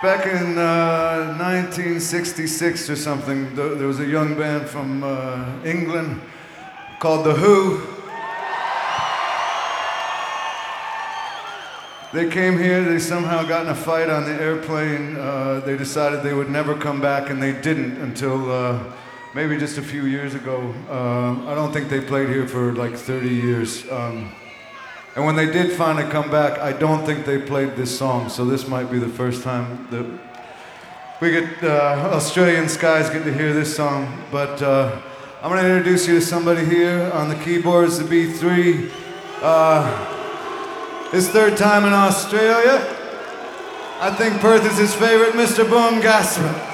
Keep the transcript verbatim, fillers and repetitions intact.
Back in uh, nineteen sixty-six or something, th- there was a young band from uh, England called The Who. They came here, they somehow got in a fight on the airplane. Uh, they decided they would never come back, and they didn't until uh, maybe just a few years ago. Uh, I don't think they played here for like thirty years. Um, And when they did finally come back, I don't think they played this song, so this might be the first time that we get, uh, Australian skies get to hear this song. But uh, I'm gonna introduce you to somebody here on the keyboards, the B three. Uh, his third time in Australia. I think Perth is his favorite, Mister Boom Gassman.